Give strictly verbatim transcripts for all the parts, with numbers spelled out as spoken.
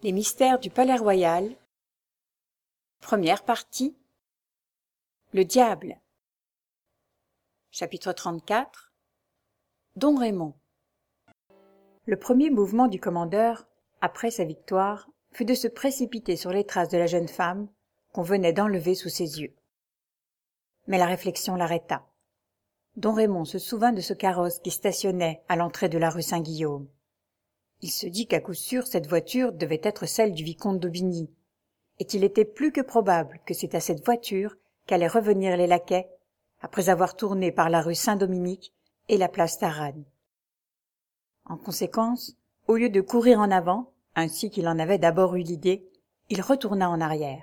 Les mystères du Palais Royal. Première partie. Le diable. Chapitre trente-quatre. Don Raymond. Le premier mouvement du commandeur, après sa victoire, fut de se précipiter sur les traces de la jeune femme qu'on venait d'enlever sous ses yeux. Mais la réflexion l'arrêta. Don Raymond se souvint de ce carrosse qui stationnait à l'entrée de la rue Saint-Guillaume. Il se dit qu'à coup sûr cette voiture devait être celle du vicomte d'Aubigny, et qu'il était plus que probable que c'est à cette voiture qu'allaient revenir les laquais, après avoir tourné par la rue Saint-Dominique et la place Taranne. En conséquence, au lieu de courir en avant, ainsi qu'il en avait d'abord eu l'idée, il retourna en arrière.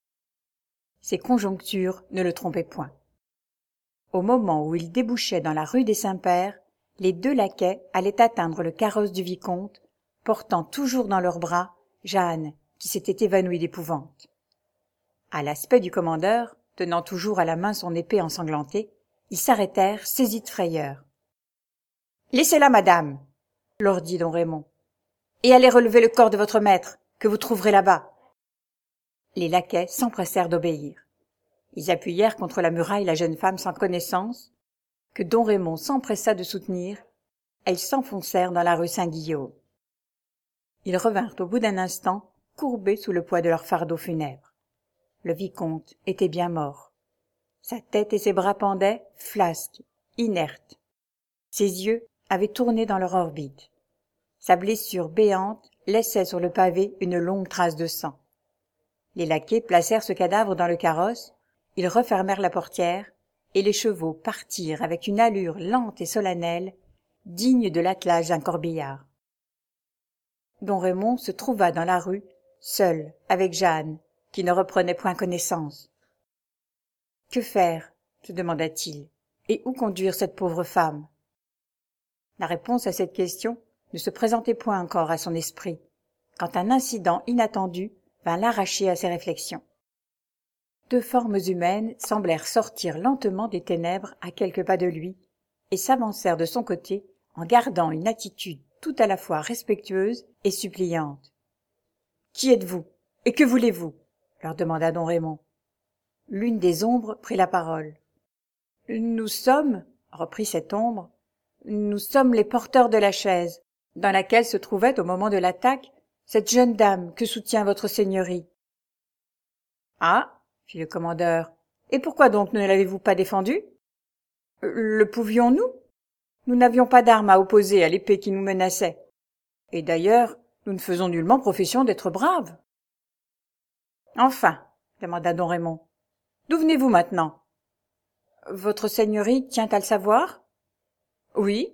Ses conjonctures ne le trompaient point. Au moment où il débouchait dans la rue des Saints-Pères, les deux laquais allaient atteindre le carrosse du vicomte, portant toujours dans leurs bras Jeanne, qui s'était évanouie d'épouvante. À l'aspect du commandeur, tenant toujours à la main son épée ensanglantée, ils s'arrêtèrent, saisis de frayeur. « Laissez-la, madame !» leur dit don Raymond. « Et allez relever le corps de votre maître, que vous trouverez là-bas. » Les laquais s'empressèrent d'obéir. Ils appuyèrent contre la muraille la jeune femme sans connaissance, que don Raymond s'empressa de soutenir. Elles s'enfoncèrent dans la rue Saint-Guillaume. Ils revinrent au bout d'un instant, courbés sous le poids de leur fardeau funèbre. Le vicomte était bien mort. Sa tête et ses bras pendaient, flasques, inertes. Ses yeux avaient tourné dans leur orbite. Sa blessure béante laissait sur le pavé une longue trace de sang. Les laquais placèrent ce cadavre dans le carrosse, ils refermèrent la portière, et les chevaux partirent avec une allure lente et solennelle, digne de l'attelage d'un corbillard. Don Raymond se trouva dans la rue, seul, avec Jeanne, qui ne reprenait point connaissance. « Que faire ?» se demanda-t-il, « et où conduire cette pauvre femme ?» La réponse à cette question ne se présentait point encore à son esprit, quand un incident inattendu vint l'arracher à ses réflexions. Deux formes humaines semblèrent sortir lentement des ténèbres à quelques pas de lui, et s'avancèrent de son côté en gardant une attitude tout à la fois respectueuse et suppliante. « Qui êtes-vous et que voulez-vous » leur demanda don Raymond. L'une des ombres prit la parole. « Nous sommes, » reprit cette ombre, « nous sommes les porteurs de la chaise, dans laquelle se trouvait au moment de l'attaque cette jeune dame que soutient votre seigneurie. »« Ah » fit le commandeur, « et pourquoi donc ne l'avez-vous pas défendue ?»« Le pouvions-nous ? Nous n'avions pas d'armes à opposer à l'épée qui nous menaçait. Et d'ailleurs, nous ne faisons nullement profession d'être braves. »« Enfin, » demanda don Raymond, « d'où venez-vous maintenant ? » ?»« Votre seigneurie tient à le savoir ? » ?»« Oui. »«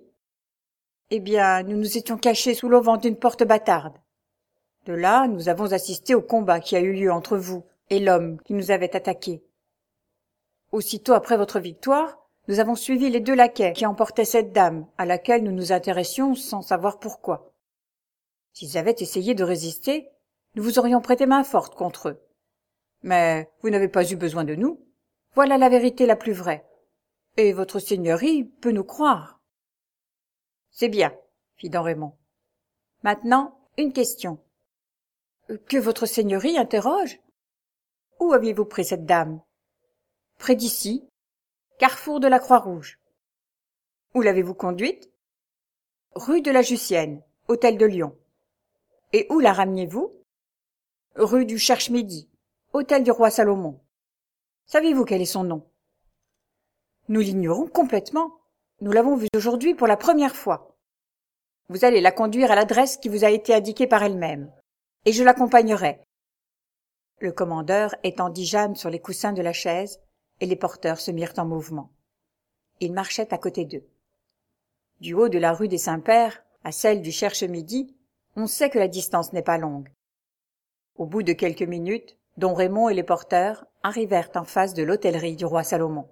Eh bien, nous nous étions cachés sous l'auvent d'une porte bâtarde. De là, nous avons assisté au combat qui a eu lieu entre vous et l'homme qui nous avait attaqués. Aussitôt après votre victoire, nous avons suivi les deux laquais qui emportaient cette dame à laquelle nous nous intéressions sans savoir pourquoi. S'ils avaient essayé de résister, nous vous aurions prêté main forte contre eux. Mais vous n'avez pas eu besoin de nous. Voilà la vérité la plus vraie. Et votre seigneurie peut nous croire. « C'est bien, » fit don Raymond. « Maintenant, une question. »« Que votre seigneurie interroge ? Où aviez-vous pris cette dame ? » ?»« Près d'ici, carrefour de la Croix-Rouge. »« Où l'avez-vous conduite ? » ?»« Rue de la Jussienne, hôtel de Lyon. »« Et où la rameniez-vous ? » ?»« Rue du Cherche-Midi, hôtel du roi Salomon. »« Savez-vous quel est son nom ? » ?»« Nous l'ignorons complètement. Nous l'avons vue aujourd'hui pour la première fois. Vous allez la conduire à l'adresse qui vous a été indiquée par elle-même, et je l'accompagnerai. » Le commandeur étendit Jeanne sur les coussins de la chaise, et les porteurs se mirent en mouvement. Ils marchaient à côté d'eux. Du haut de la rue des Saints-Pères à celle du Cherche-Midi, on sait que la distance n'est pas longue. Au bout de quelques minutes, don Raymond et les porteurs arrivèrent en face de l'hôtellerie du roi Salomon.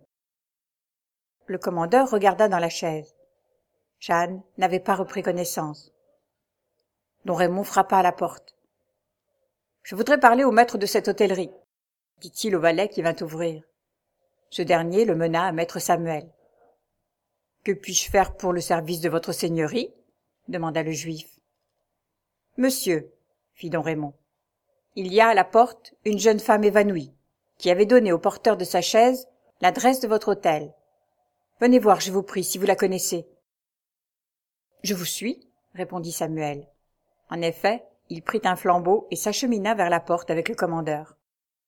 Le commandeur regarda dans la chaise. Jeanne n'avait pas repris connaissance. Don Raymond frappa à la porte. « Je voudrais parler au maître de cette hôtellerie, » dit-il au valet qui vint ouvrir. Ce dernier le mena à maître Samuel. « Que puis-je faire pour le service de votre seigneurie ?» demanda le juif. « Monsieur, » fit don Raymond, il y a à la porte une jeune femme évanouie, qui avait donné au porteur de sa chaise l'adresse de votre hôtel. Venez voir, je vous prie, si vous la connaissez. Je vous suis, répondit Samuel. En effet, il prit un flambeau et s'achemina vers la porte avec le commandeur.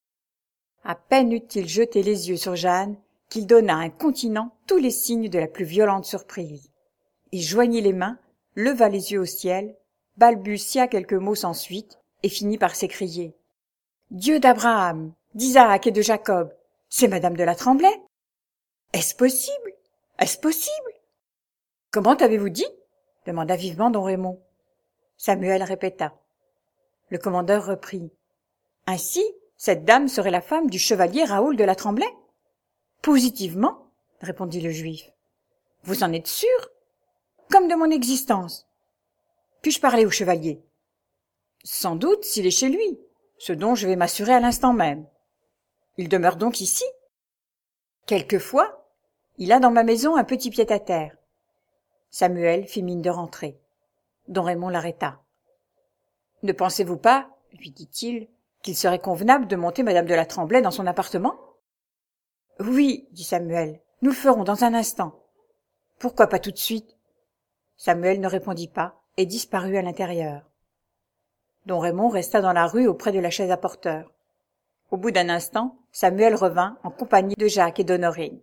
À peine eut-il jeté les yeux sur Jeanne qu'il donna incontinent tous les signes de la plus violente surprise. Il joignit les mains, leva les yeux au ciel, balbutia quelques mots sans suite et finit par s'écrier. « Dieu d'Abraham, d'Isaac et de Jacob, c'est madame de la Tremblay? Est-ce possible? Est-ce possible? Comment avez-vous dit? Demanda vivement don Raymond. Samuel répéta. Le commandeur reprit. Ainsi, cette dame serait la femme du chevalier Raoul de la Tremblay? Positivement, répondit le juif. Vous en êtes sûr? Comme de mon existence. Puis-je parler au chevalier? Sans doute s'il est chez lui, ce dont je vais m'assurer à l'instant même. Il demeure donc ici? Quelquefois, il a dans ma maison un petit pied-à-terre. Samuel fit mine de rentrer. Don Raymond l'arrêta. Ne pensez-vous pas, lui dit-il, qu'il serait convenable de monter madame de la Tremblay dans son appartement? Oui, dit Samuel, nous le ferons dans un instant. Pourquoi pas tout de suite? Samuel ne répondit pas et disparut à l'intérieur. Don Raymond resta dans la rue auprès de la chaise à porteur. Au bout d'un instant, Samuel revint en compagnie de Jacques et d'Honorine.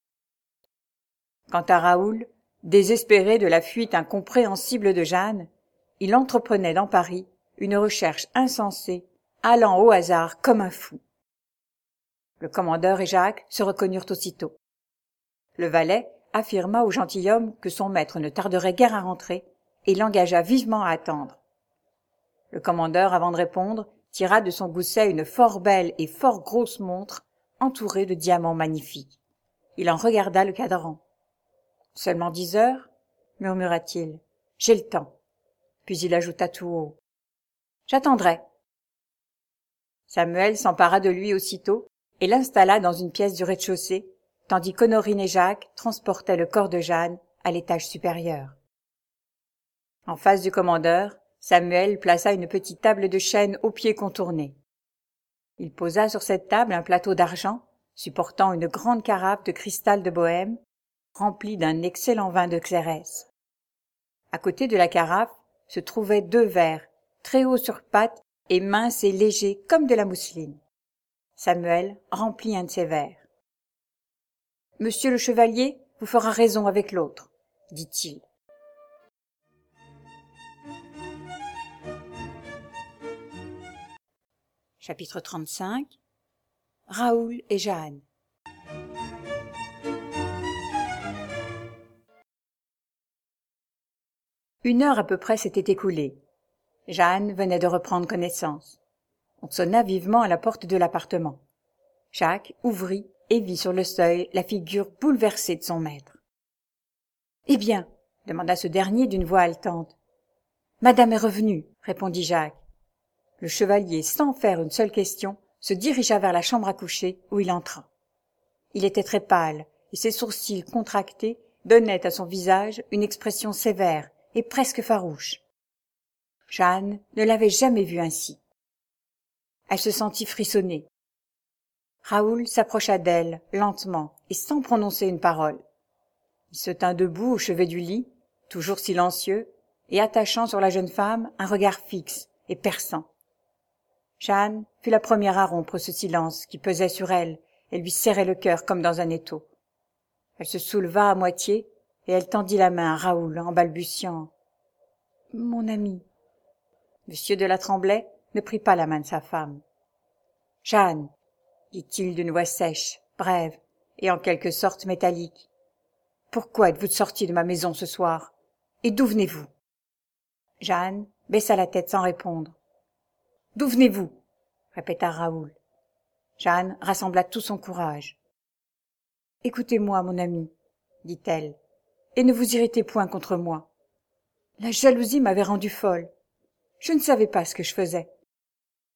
Quant à Raoul, désespéré de la fuite incompréhensible de Jeanne, il entreprenait dans Paris une recherche insensée, allant au hasard comme un fou. Le commandeur et Jacques se reconnurent aussitôt. Le valet affirma au gentilhomme que son maître ne tarderait guère à rentrer et l'engagea vivement à attendre. Le commandeur, avant de répondre, tira de son gousset une fort belle et fort grosse montre entourée de diamants magnifiques. Il en regarda le cadran. « Seulement dix heures ?» murmura-t-il. « J'ai le temps. » Puis il ajouta tout haut. « J'attendrai. » Samuel s'empara de lui aussitôt et l'installa dans une pièce du rez-de-chaussée, tandis qu'Honorine et Jacques transportaient le corps de Jeanne à l'étage supérieur. En face du commandeur, Samuel plaça une petite table de chêne aux pieds contournés. Il posa sur cette table un plateau d'argent, supportant une grande carafe de cristal de Bohême, remplie d'un excellent vin de Xérès. À côté de la carafe se trouvaient deux verres, très hauts sur pattes et minces et légers comme de la mousseline. Samuel remplit un de ces verres. « Monsieur le chevalier vous fera raison avec l'autre, » dit-il. Chapitre trente-cinq. Raoul et Jeanne. Une heure à peu près s'était écoulée. Jeanne venait de reprendre connaissance. On sonna vivement à la porte de l'appartement. Jacques ouvrit et vit sur le seuil la figure bouleversée de son maître. « Eh bien ?» demanda ce dernier d'une voix haletante. « Madame est revenue, » répondit Jacques. Le chevalier, sans faire une seule question, se dirigea vers la chambre à coucher où il entra. Il était très pâle et ses sourcils contractés donnaient à son visage une expression sévère et presque farouche. Jeanne ne l'avait jamais vu ainsi. Elle se sentit frissonner. Raoul s'approcha d'elle, lentement et sans prononcer une parole. Il se tint debout au chevet du lit, toujours silencieux, et attachant sur la jeune femme un regard fixe et perçant. Jeanne fut la première à rompre ce silence qui pesait sur elle et lui serrait le cœur comme dans un étau. Elle se souleva à moitié et elle tendit la main à Raoul en balbutiant « Mon ami ». Monsieur de la Tremblay ne prit pas la main de sa femme. « Jeanne », dit-il d'une voix sèche, brève et en quelque sorte métallique, « pourquoi êtes-vous sortie de ma maison ce soir? Et d'où venez-vous » Jeanne baissa la tête sans répondre. « D'où venez-vous » répéta Raoul. Jeanne rassembla tout son courage. « Écoutez-moi, mon ami, » dit-elle, « et ne vous irritez point contre moi. La jalousie m'avait rendue folle. Je ne savais pas ce que je faisais. »« Enfin !»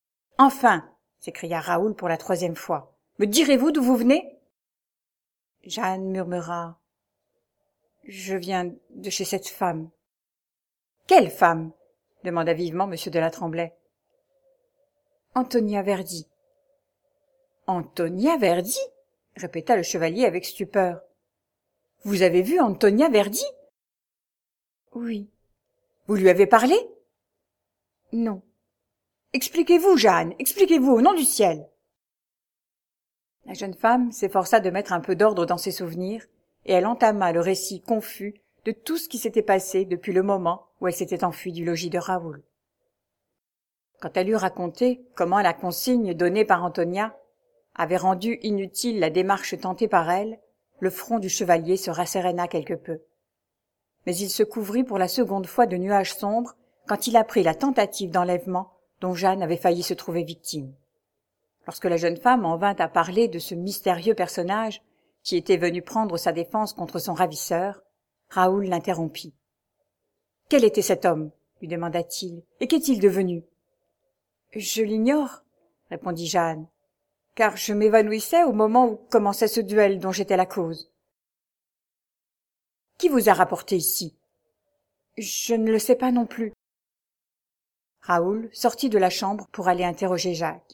s'écria Raoul pour la troisième fois. « Me direz-vous d'où vous venez ?» Jeanne murmura. « Je viens de chez cette femme. »« Quelle femme ?» demanda vivement monsieur de la Tremblay. Antonia Verdi. Antonia Verdi? Répéta le chevalier avec stupeur. Vous avez vu Antonia Verdi? Oui. Vous lui avez parlé? Non. Expliquez-vous, Jeanne, expliquez-vous, au nom du ciel. La jeune femme s'efforça de mettre un peu d'ordre dans ses souvenirs, et elle entama le récit confus de tout ce qui s'était passé depuis le moment où elle s'était enfuie du logis de Raoul. Quand elle eut raconté comment la consigne donnée par Antonia avait rendu inutile la démarche tentée par elle, le front du chevalier se rasséréna quelque peu. Mais il se couvrit pour la seconde fois de nuages sombres quand il apprit la tentative d'enlèvement dont Jeanne avait failli se trouver victime. Lorsque la jeune femme en vint à parler de ce mystérieux personnage qui était venu prendre sa défense contre son ravisseur, Raoul l'interrompit. « Quel était cet homme ?» lui demanda-t-il. « Et qu'est-il devenu ?»« Je l'ignore, » répondit Jeanne, « car je m'évanouissais au moment où commençait ce duel dont j'étais la cause. »« Qui vous a rapporté ici ?»« Je ne le sais pas non plus. » Raoul sortit de la chambre pour aller interroger Jacques.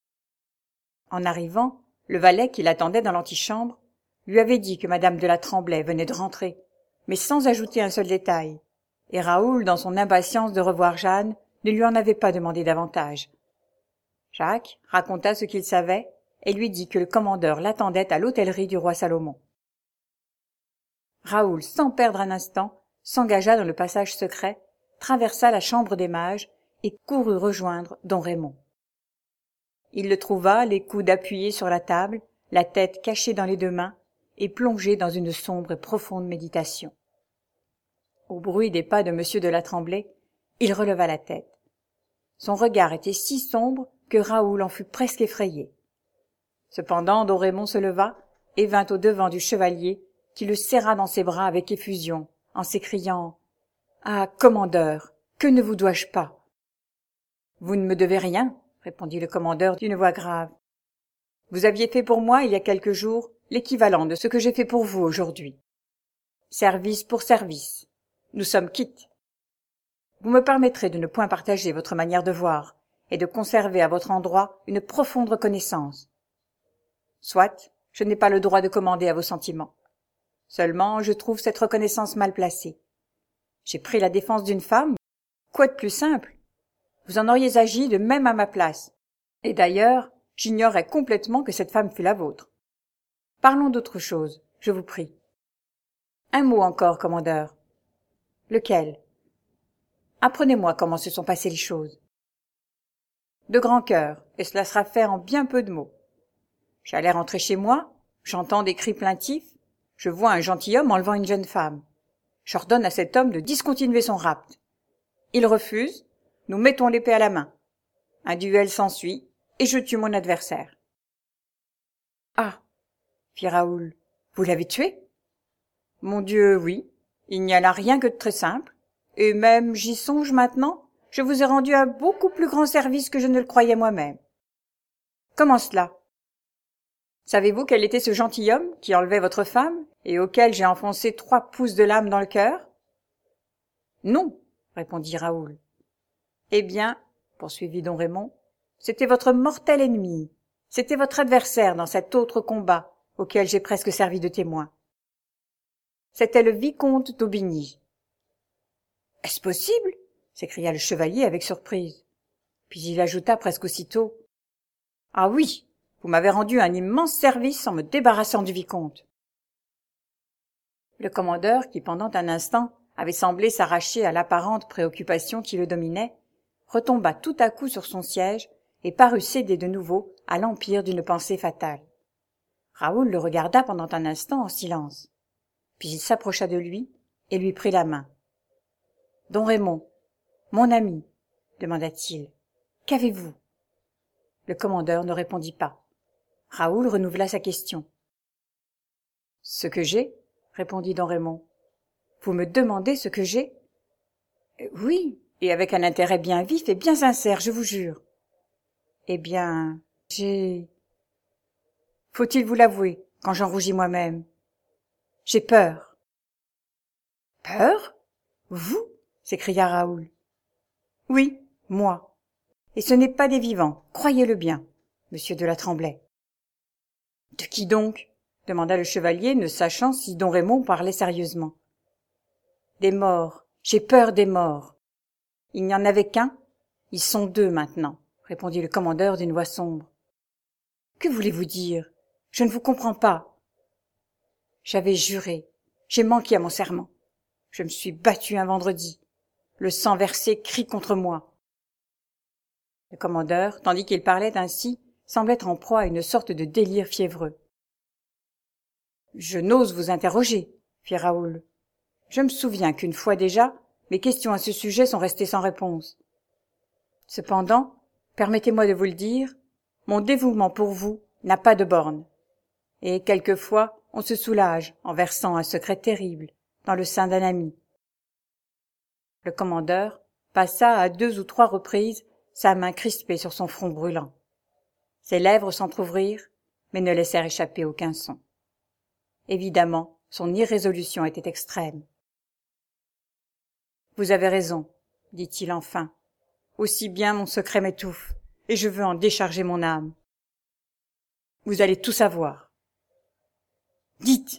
En arrivant, le valet qui l'attendait dans l'antichambre lui avait dit que madame de la Tremblay venait de rentrer, mais sans ajouter un seul détail, et Raoul, dans son impatience de revoir Jeanne, ne lui en avait pas demandé davantage. Jacques raconta ce qu'il savait et lui dit que le commandeur l'attendait à l'hôtellerie du roi Salomon. Raoul, sans perdre un instant, s'engagea dans le passage secret, traversa la chambre des mages et courut rejoindre don Raymond. Il le trouva, les coudes appuyés sur la table, la tête cachée dans les deux mains, et plongé dans une sombre et profonde méditation. Au bruit des pas de monsieur de la Tremblay, il releva la tête. Son regard était si sombre que Raoul en fut presque effrayé. Cependant, don Raymond se leva et vint au-devant du chevalier, qui le serra dans ses bras avec effusion, en s'écriant « Ah, commandeur, que ne vous dois-je pas ?» « Vous ne me devez rien, » répondit le commandeur d'une voix grave. « Vous aviez fait pour moi, il y a quelques jours, l'équivalent de ce que j'ai fait pour vous aujourd'hui. Service pour service. Nous sommes quittes. Vous me permettrez de ne point partager votre manière de voir et de conserver à votre endroit une profonde reconnaissance. Soit, je n'ai pas le droit de commander à vos sentiments. Seulement, je trouve cette reconnaissance mal placée. J'ai pris la défense d'une femme. Quoi de plus simple? Vous en auriez agi de même à ma place. Et d'ailleurs, j'ignorais complètement que cette femme fût la vôtre. Parlons d'autre chose, je vous prie. Un mot encore, commandeur. Lequel? Apprenez-moi comment se sont passées les choses. De grand cœur, et cela sera fait en bien peu de mots. J'allais rentrer chez moi, j'entends des cris plaintifs, je vois un gentilhomme enlevant une jeune femme. J'ordonne à cet homme de discontinuer son rapt. Il refuse, nous mettons l'épée à la main. Un duel s'ensuit, et je tue mon adversaire. Ah, fit Raoul, vous l'avez tué? Mon Dieu, oui, il n'y a là rien que de très simple, et même, j'y songe maintenant, je vous ai rendu un beaucoup plus grand service que je ne le croyais moi-même. Comment cela? Savez-vous quel était ce gentilhomme qui enlevait votre femme et auquel j'ai enfoncé trois pouces de lame dans le cœur? Non, répondit Raoul. Eh bien, poursuivit don Raymond, c'était votre mortel ennemi, c'était votre adversaire dans cet autre combat auquel j'ai presque servi de témoin. C'était le vicomte d'Aubigny. « Est-ce possible ?» s'écria le chevalier avec surprise. Puis il ajouta presque aussitôt. « Ah oui, vous m'avez rendu un immense service en me débarrassant du vicomte. » Le commandeur, qui pendant un instant avait semblé s'arracher à l'apparente préoccupation qui le dominait, retomba tout à coup sur son siège et parut céder de nouveau à l'empire d'une pensée fatale. Raoul le regarda pendant un instant en silence. Puis il s'approcha de lui et lui prit la main. « Don Raymond, mon ami, demanda-t-il, qu'avez-vous » Le commandeur ne répondit pas. Raoul renouvela sa question. « Ce que j'ai » répondit don Raymond. « Vous me demandez ce que j'ai ?»« Oui, et avec un intérêt bien vif et bien sincère, je vous jure. »« Eh bien, j'ai... Faut-il vous l'avouer, quand j'en rougis moi-même? J'ai peur. »« Peur? Vous ?» s'écria Raoul. « Oui, moi. et ce n'est pas des vivants, croyez-le bien, monsieur de la Tremblay. De qui donc? Demanda le chevalier, ne sachant si don Raymond parlait sérieusement. Des morts, j'ai peur des morts. Il n'y en avait qu'un? Ils sont deux maintenant, répondit le commandeur d'une voix sombre. Que voulez-vous dire? Je ne vous comprends pas. J'avais juré, j'ai manqué à mon serment. Je me suis battu un vendredi. Le sang versé crie contre moi. Le commandeur, tandis qu'il parlait ainsi, semblait être en proie à une sorte de délire fiévreux. Je n'ose vous interroger, fit Raoul. Je me souviens qu'une fois déjà, mes questions à ce sujet sont restées sans réponse. Cependant, permettez-moi de vous le dire, mon dévouement pour vous n'a pas de borne. Et quelquefois, on se soulage en versant un secret terrible dans le sein d'un ami. Le commandeur passa à deux ou trois reprises sa main crispée sur son front brûlant. Ses lèvres s'entr'ouvrirent, mais ne laissèrent échapper aucun son. Évidemment, son irrésolution était extrême. « Vous avez raison, dit-il enfin. Aussi bien mon secret m'étouffe, et je veux en décharger mon âme. Vous allez tout savoir. »« Dites !»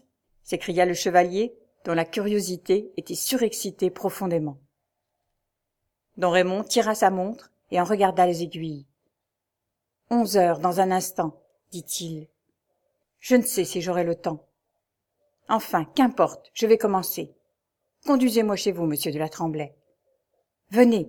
s'écria le chevalier, dont la curiosité était surexcitée profondément. Don Raymond tira sa montre et en regarda les aiguilles. « Onze heures dans un instant, dit-il. Je ne sais si j'aurai le temps. Enfin, qu'importe, je vais commencer. Conduisez-moi chez vous, monsieur de la Tremblay. »« Venez, »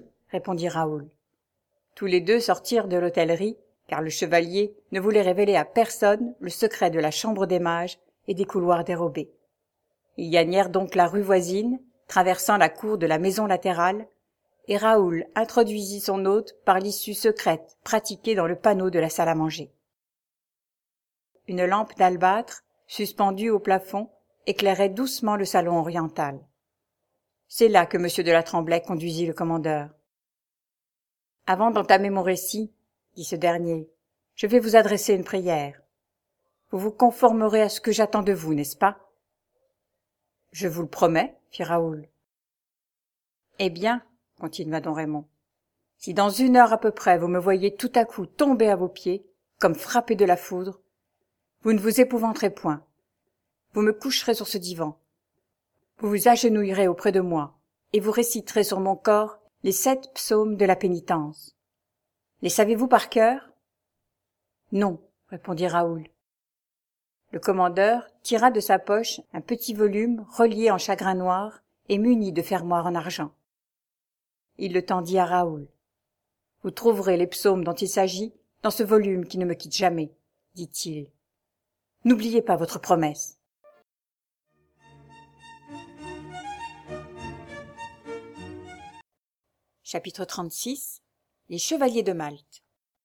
répondit Raoul. Tous les deux sortirent de l'hôtellerie, car le chevalier ne voulait révéler à personne le secret de la chambre des mages et des couloirs dérobés. Ils gagnèrent donc la rue voisine, traversant la cour de la maison latérale, et Raoul introduisit son hôte par l'issue secrète pratiquée dans le panneau de la salle à manger. Une lampe d'albâtre, suspendue au plafond, éclairait doucement le salon oriental. C'est là que monsieur de la Tremblay conduisit le commandeur. « Avant d'entamer mon récit, dit ce dernier, je vais vous adresser une prière. Vous vous conformerez à ce que j'attends de vous, n'est-ce pas? »« Je vous le promets, » fit Raoul. « Eh bien, » continua don Raymond, « si dans une heure à peu près vous me voyez tout à coup tomber à vos pieds, comme frappé de la foudre, vous ne vous épouvanterez point. Vous me coucherez sur ce divan. Vous vous agenouillerez auprès de moi, et vous réciterez sur mon corps les sept psaumes de la pénitence. Les savez-vous par cœur? »« Non, » répondit Raoul. Le commandeur tira de sa poche un petit volume relié en chagrin noir et muni de fermoirs en argent. Il le tendit à Raoul. « Vous trouverez les psaumes dont il s'agit dans ce volume qui ne me quitte jamais, » dit-il. « N'oubliez pas votre promesse. » Chapitre trente-six. Les chevaliers de Malte.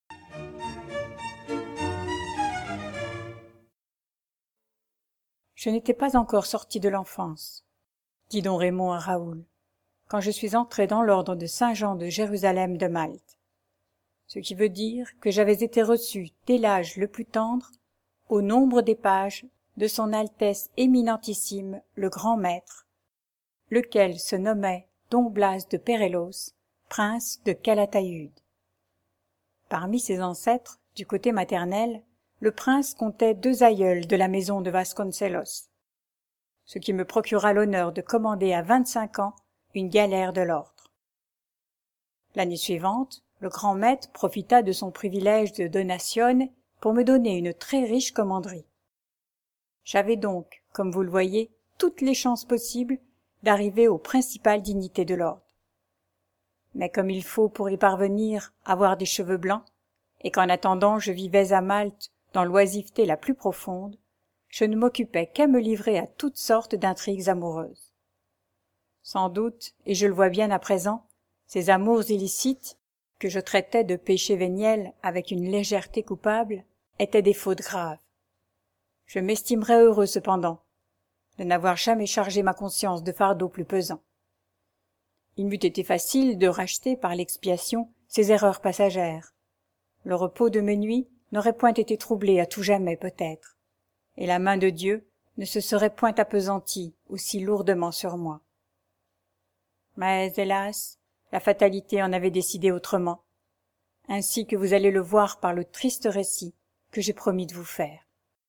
Je n'étais pas encore sorti de l'enfance, dit don Raymond à Raoul, quand je suis entré dans l'ordre de Saint-Jean de Jérusalem de Malte, ce qui veut dire que j'avais été reçu dès l'âge le plus tendre au nombre des pages de son Altesse éminentissime le Grand Maître, lequel se nommait don Blas de Pérélos, prince de Calatayud. Parmi ses ancêtres, du côté maternel, le prince comptait deux aïeuls de la maison de Vasconcelos, ce qui me procura l'honneur de commander à vingt-cinq ans une galère de l'ordre. L'année suivante, le grand maître profita de son privilège de donatione pour me donner une très riche commanderie. J'avais donc, comme vous le voyez, toutes les chances possibles d'arriver aux principales dignités de l'ordre. Mais comme il faut pour y parvenir avoir des cheveux blancs, et qu'en attendant je vivais à Malte dans l'oisiveté la plus profonde, je ne m'occupais qu'à me livrer à toutes sortes d'intrigues amoureuses. Sans doute, et je le vois bien à présent, ces amours illicites, que je traitais de péchés véniels avec une légèreté coupable, étaient des fautes graves. Je m'estimerais heureux cependant de n'avoir jamais chargé ma conscience de fardeaux plus pesants. Il m'eût été facile de racheter par l'expiation ces erreurs passagères. Le repos de mes nuits n'aurait point été troublé à tout jamais peut-être, et la main de Dieu ne se serait point appesantie aussi lourdement sur moi. Mais, hélas, la fatalité en avait décidé autrement. ainsi que vous allez le voir par le triste récit que j'ai promis de vous faire.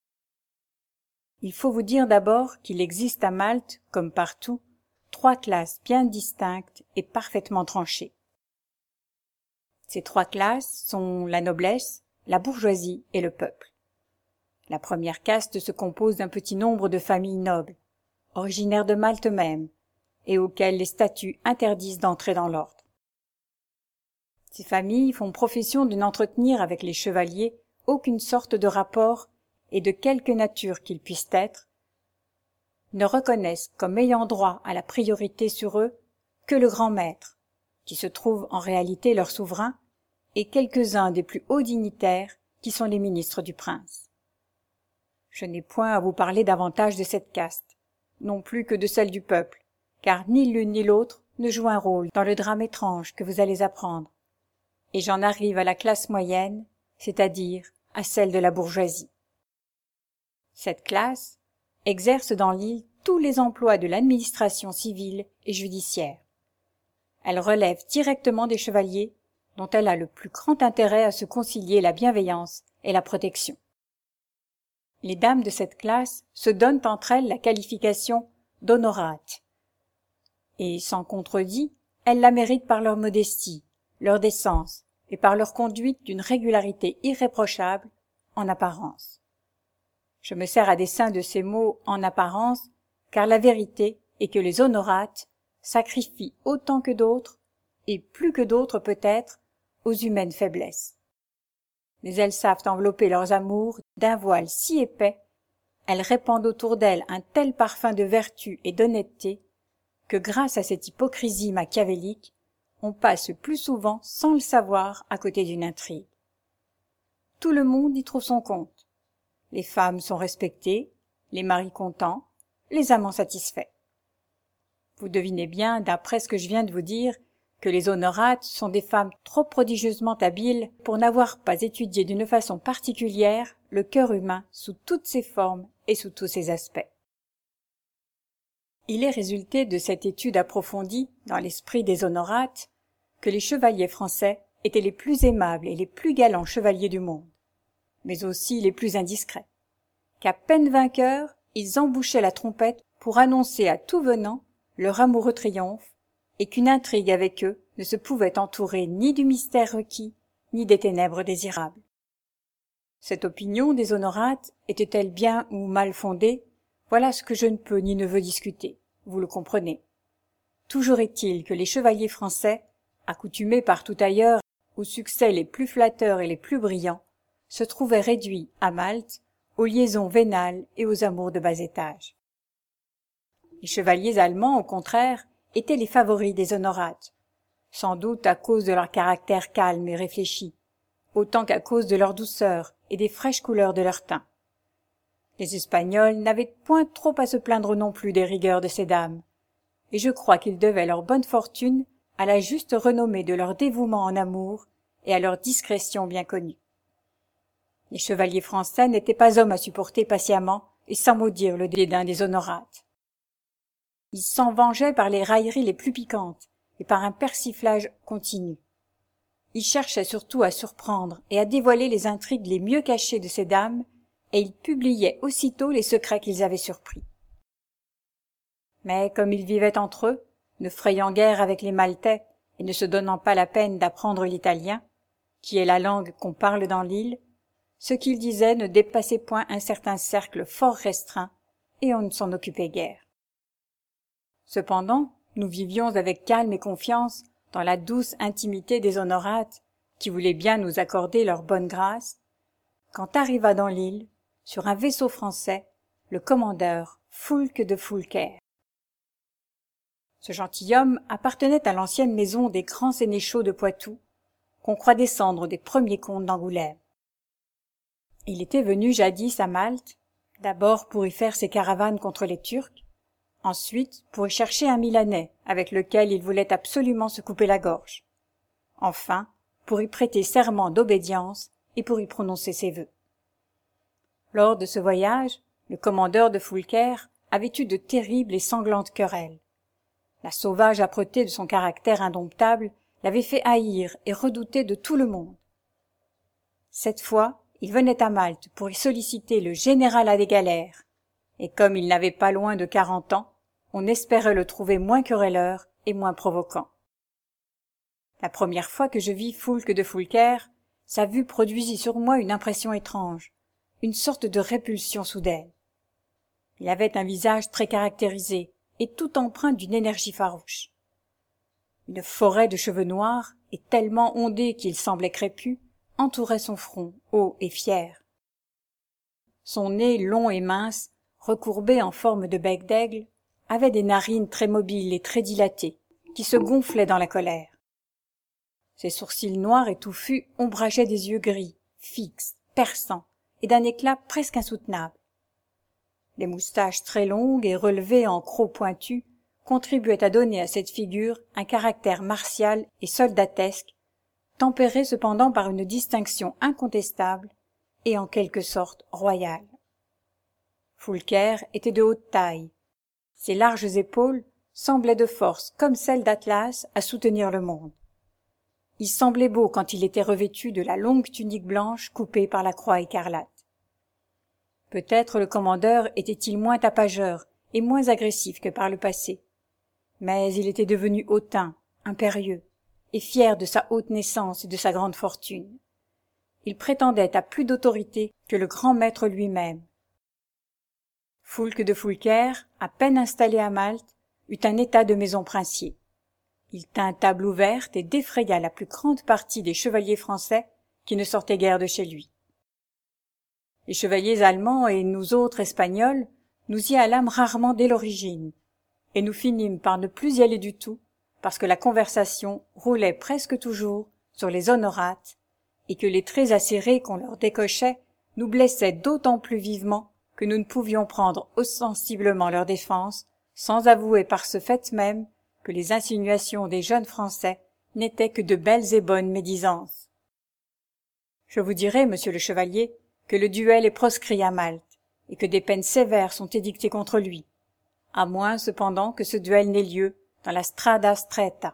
Il faut vous dire d'abord qu'il existe à Malte, comme partout, trois classes bien distinctes et parfaitement tranchées. Ces trois classes sont la noblesse, la bourgeoisie et le peuple. La première caste se compose d'un petit nombre de familles nobles, originaires de Malte même, et auxquelles les statuts interdisent d'entrer dans l'ordre. Ces familles font profession de n'entretenir avec les chevaliers aucune sorte de rapport et de quelque nature qu'ils puissent être, ne reconnaissent comme ayant droit à la priorité sur eux que le grand maître, qui se trouve en réalité leur souverain, et quelques-uns des plus hauts dignitaires qui sont les ministres du prince. Je n'ai point à vous parler davantage de cette caste, non plus que de celle du peuple, car ni l'une ni l'autre ne joue un rôle dans le drame étrange que vous allez apprendre, et j'en arrive à la classe moyenne, c'est-à-dire à celle de la bourgeoisie. Cette classe exerce dans l'île tous les emplois de l'administration civile et judiciaire. Elle relève directement des chevaliers, dont elle a le plus grand intérêt à se concilier la bienveillance et la protection. Les dames de cette classe se donnent entre elles la qualification d'honorates, et sans contredit, elles la méritent par leur modestie, leur décence et par leur conduite d'une régularité irréprochable en apparence. Je me sers à dessein de ces mots en apparence, car la vérité est que les honorates sacrifient autant que d'autres, et plus que d'autres peut-être, aux humaines faiblesses. Mais elles savent envelopper leurs amours d'un voile si épais, elles répandent autour d'elles un tel parfum de vertu et d'honnêteté, que grâce à cette hypocrisie machiavélique, on passe plus souvent sans le savoir à côté d'une intrigue. Tout le monde y trouve son compte. Les femmes sont respectées, les maris contents, les amants satisfaits. Vous devinez bien, d'après ce que je viens de vous dire, que les honorates sont des femmes trop prodigieusement habiles pour n'avoir pas étudié d'une façon particulière le cœur humain sous toutes ses formes et sous tous ses aspects. Il est résulté de cette étude approfondie dans l'esprit des honorates que les chevaliers français étaient les plus aimables et les plus galants chevaliers du monde, mais aussi les plus indiscrets, qu'à peine vainqueurs, ils embouchaient la trompette pour annoncer à tout venant leur amoureux triomphe, et qu'une intrigue avec eux ne se pouvait entourer ni du mystère requis, ni des ténèbres désirables. Cette opinion des honorates était-elle bien ou mal fondée? Voilà ce que je ne peux ni ne veux discuter, vous le comprenez. Toujours est-il que les chevaliers français, accoutumés partout ailleurs aux succès les plus flatteurs et les plus brillants, se trouvaient réduits, à Malte, aux liaisons vénales et aux amours de bas étage. Les chevaliers allemands, au contraire, étaient les favoris des honorates, sans doute à cause de leur caractère calme et réfléchi, autant qu'à cause de leur douceur et des fraîches couleurs de leur teint. Les Espagnols n'avaient point trop à se plaindre non plus des rigueurs de ces dames, et je crois qu'ils devaient leur bonne fortune à la juste renommée de leur dévouement en amour et à leur discrétion bien connue. Les chevaliers français n'étaient pas hommes à supporter patiemment et sans maudire le dédain des honorates. Ils s'en vengeaient par les railleries les plus piquantes et par un persiflage continu. Ils cherchaient surtout à surprendre et à dévoiler les intrigues les mieux cachées de ces dames, et ils publiaient aussitôt les secrets qu'ils avaient surpris. Mais comme ils vivaient entre eux, ne frayant guère avec les Maltais et ne se donnant pas la peine d'apprendre l'italien, qui est la langue qu'on parle dans l'île, ce qu'ils disaient ne dépassait point un certain cercle fort restreint, et on ne s'en occupait guère. Cependant, nous vivions avec calme et confiance dans la douce intimité des honorates, qui voulaient bien nous accorder leur bonne grâce, quand arriva dans l'île, sur un vaisseau français, le commandeur Foulques de Foulques. Ce gentilhomme appartenait à l'ancienne maison des grands sénéchaux de Poitou, qu'on croit descendre des premiers comtes d'Angoulême. Il était venu jadis à Malte, d'abord pour y faire ses caravanes contre les Turcs, ensuite pour y chercher un Milanais avec lequel il voulait absolument se couper la gorge, enfin pour y prêter serment d'obédience et pour y prononcer ses vœux. Lors de ce voyage, le commandeur de Foulques avait eu de terribles et sanglantes querelles. La sauvage âpreté de son caractère indomptable l'avait fait haïr et redouter de tout le monde, Cette fois, il venait à Malte pour y solliciter le général à des galères, et comme il n'avait pas loin de quarante ans, on espérait le trouver moins querelleur et moins provoquant. La première fois que je vis Foulques de Foulques, sa vue produisit sur moi une impression étrange, une sorte de répulsion soudaine. Il avait un visage très caractérisé et tout empreint d'une énergie farouche. Une forêt de cheveux noirs et tellement ondés qu'ils semblaient crépus entourait son front, haut et fier. Son nez long et mince, recourbé en forme de bec d'aigle, avait des narines très mobiles et très dilatées, qui se gonflaient dans la colère. Ses sourcils noirs et touffus ombrageaient des yeux gris, fixes, perçants, et d'un éclat presque insoutenable. Les moustaches très longues et relevées en crocs pointus contribuaient à donner à cette figure un caractère martial et soldatesque, tempéré cependant par une distinction incontestable et en quelque sorte royale. Foulques était de haute taille. Ses larges épaules semblaient de force comme celles d'Atlas à soutenir le monde. Il semblait beau quand il était revêtu de la longue tunique blanche coupée par la croix écarlate. Peut-être le commandeur était-il moins tapageur et moins agressif que par le passé, mais il était devenu hautain, impérieux, et fier de sa haute naissance et de sa grande fortune. Il prétendait à plus d'autorité que le grand maître lui-même. Foulques de Foulques, à peine installé à Malte, eut un état de maison princier. Il tint table ouverte et défraya la plus grande partie des chevaliers français qui ne sortaient guère de chez lui. Les chevaliers allemands et nous autres espagnols, nous y allâmes rarement dès l'origine, et nous finîmes par ne plus y aller du tout, parce que la conversation roulait presque toujours sur les honorates, et que les traits acérés qu'on leur décochait nous blessaient d'autant plus vivement que nous ne pouvions prendre ostensiblement leur défense, sans avouer par ce fait même que les insinuations des jeunes Français n'étaient que de belles et bonnes médisances. Je vous dirai, monsieur le chevalier, que le duel est proscrit à Malte, et que des peines sévères sont édictées contre lui, à moins cependant que ce duel n'ait lieu dans la Strada Stretta.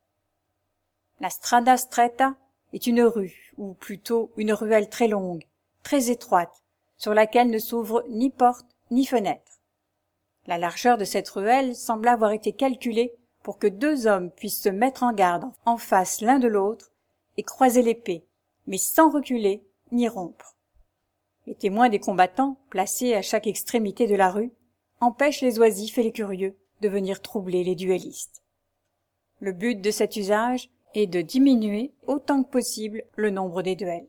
La Strada Stretta est une rue, ou plutôt une ruelle très longue, très étroite, sur laquelle ne s'ouvre ni porte ni fenêtre. La largeur de cette ruelle semble avoir été calculée pour que deux hommes puissent se mettre en garde en face l'un de l'autre et croiser l'épée, mais sans reculer ni rompre. Les témoins des combattants, placés à chaque extrémité de la rue, empêchent les oisifs et les curieux de venir troubler les duellistes. Le but de cet usage est de diminuer autant que possible le nombre des duels.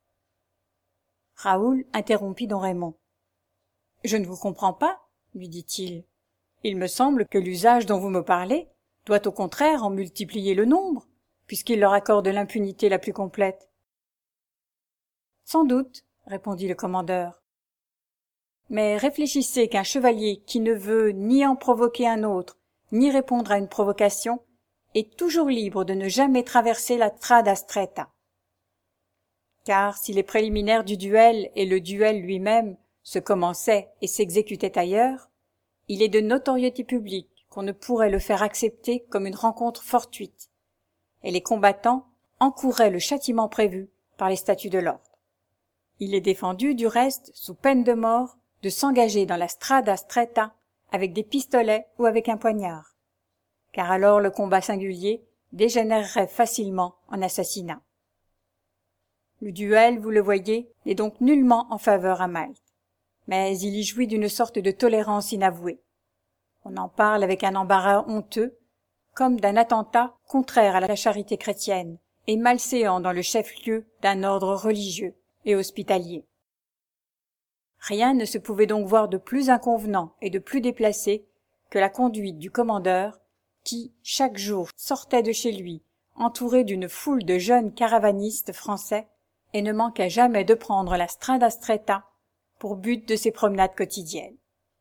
Raoul interrompit don Raymond. « Je ne vous comprends pas, lui dit-il. Il me semble que l'usage dont vous me parlez doit au contraire en multiplier le nombre, puisqu'il leur accorde l'impunité la plus complète. »« Sans doute, » répondit le commandeur. « Mais réfléchissez qu'un chevalier qui ne veut ni en provoquer un autre, ni répondre à une provocation, est toujours libre de ne jamais traverser la Strada Stretta. Car si les préliminaires du duel et le duel lui-même se commençaient et s'exécutaient ailleurs, il est de notoriété publique qu'on ne pourrait le faire accepter comme une rencontre fortuite, et les combattants encourraient le châtiment prévu par les statuts de l'ordre. Il est défendu, du reste, sous peine de mort, de s'engager dans la Strada Stretta avec des pistolets ou avec un poignard, car alors le combat singulier dégénérerait facilement en assassinat. Le duel, vous le voyez, n'est donc nullement en faveur à Malte, mais il y jouit d'une sorte de tolérance inavouée. On en parle avec un embarras honteux, comme d'un attentat contraire à la charité chrétienne et malséant dans le chef-lieu d'un ordre religieux et hospitalier. Rien ne se pouvait donc voir de plus inconvenant et de plus déplacé que la conduite du commandeur qui, chaque jour, sortait de chez lui, entouré d'une foule de jeunes caravanistes français, et ne manquait jamais de prendre la Strada Stretta pour but de ses promenades quotidiennes.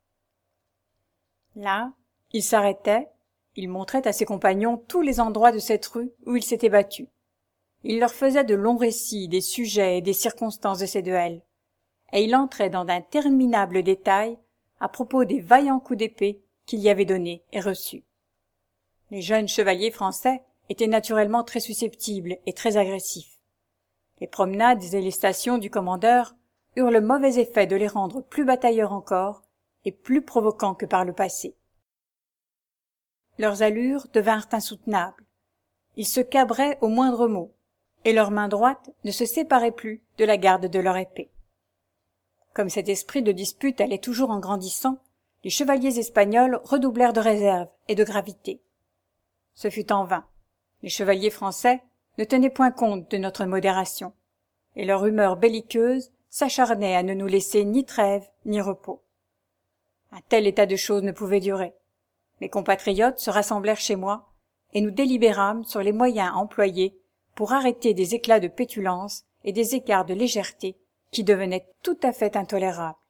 Là, il s'arrêtait, il montrait à ses compagnons tous les endroits de cette rue où il s'était battu. Il leur faisait de longs récits des sujets et des circonstances de ces duels, et il entrait dans d'interminables détails à propos des vaillants coups d'épée qu'il y avait donnés et reçus. Les jeunes chevaliers français étaient naturellement très susceptibles et très agressifs. Les promenades et les stations du commandeur eurent le mauvais effet de les rendre plus batailleurs encore et plus provoquants que par le passé. Leurs allures devinrent insoutenables. Ils se cabraient au moindre mot, et leur main droite ne se séparait plus de la garde de leur épée. Comme cet esprit de dispute allait toujours en grandissant, les chevaliers espagnols redoublèrent de réserve et de gravité. Ce fut en vain. Les chevaliers français ne tenaient point compte de notre modération, et leur humeur belliqueuse s'acharnait à ne nous laisser ni trêve ni repos. Un tel état de choses ne pouvait durer. Mes compatriotes se rassemblèrent chez moi, et nous délibérâmes sur les moyens à employer pour arrêter des éclats de pétulance et des écarts de légèreté qui devenaient tout à fait intolérables.